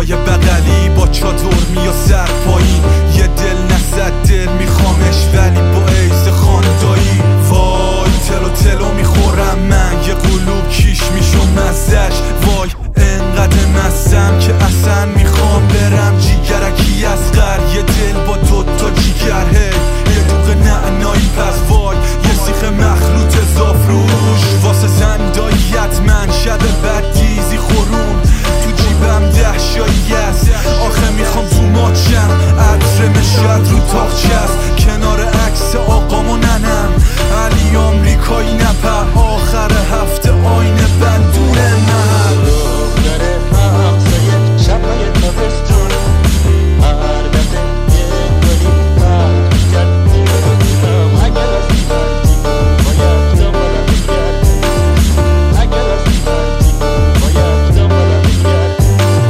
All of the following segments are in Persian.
پای بغلی با چادر میاد سر پایین، یه دل نصد دل میخوامش ولی با ایز خاندایی. وای تلو تلو میخورم من، یه قلوب کیش میشم مزش. وای انقدر مستم که اصلا میخوام برم جیگرکی از غر، یه دل با دوتا جیگر، هی یه دوغ نعنایی. پس وای یه سیخ مخلوط زافروش واسه زنداییت من، شب بدیزی خورون تو جیبم 10 شایی است. آخه میخوام تو ماچم، عطر مشد رو تاخچه است، کنار عکس آقام و ننم علی آمریکایی نپر، آخر هفته آینه بندون من. داره همسایه شبای تابستون، هر دفعه یه گلی پرد کرد میگم اگر از دیوارتی باید دنبالم بگردی، اگر از دیوارتی باید دنبالم بگردی.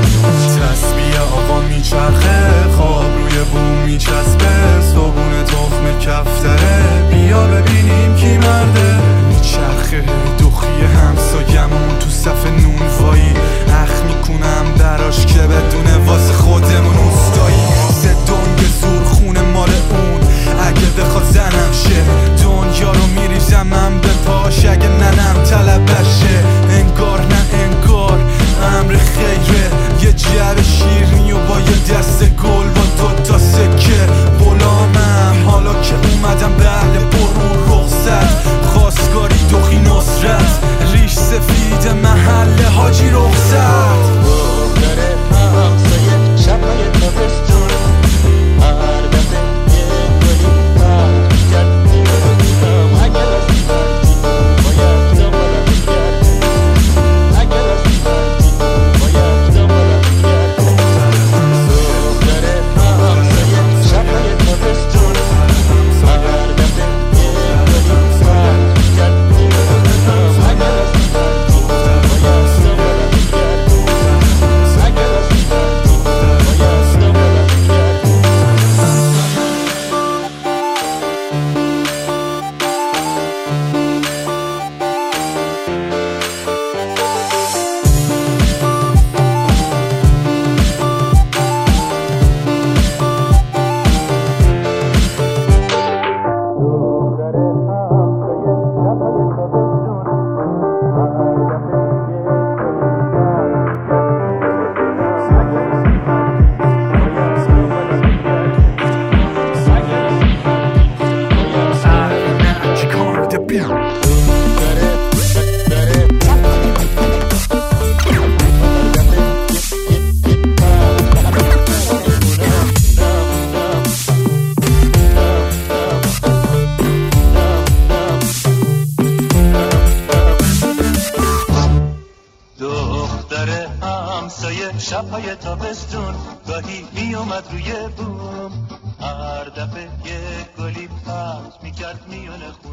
تسبیح آقا میچرخه، خواب روی بوم میچسبه، صابون تخم کفتره، بیا ببینیم کی مرده. میچرخه دخی همسایمون تو صف نون وایی، اخ میکنم براش که بدونه واسه خودمون اوستایی. سه دنگ زور خونه مال اون، اگه بخواد زنم شه دنیا رو میریزم من به پاش، اگه ننم طلبشه. انگار نه انگار امر خیره، یه جعبه شیرینی و با یه دست گل با دوتا سکه. غلامم حالا که اومدم بله برو رخصت، خواستگاری دخی نصرت، ریش سفید محل حاجی رخصت. داره همسایه شبای تابستون، هر دفعه یه گلی پرد کرد میگم اگر از دیوارتی باید دنبالم بگردی، اگر از دیوارتی باید دنبالم بگردی. داره همسایه شبای تابستون، هر دفعه یه گلی پرد کرد میگم اگر از دیوارتی باید دنبالم بگردی، اگر از دیوارتی باید دنبالم بگردی. داره همسایه شبای تابستون، هر دفعه یه گلی پرد کرد میگم اگر از دیوارتی باید دنبالم بگردی، اگر از دیوارتی باید چیکار ده بیا دختر همسایه شبهای تابستون گاهی میومد روی بوم، هر دفعه یه گلی پرت میکرد میونه خون.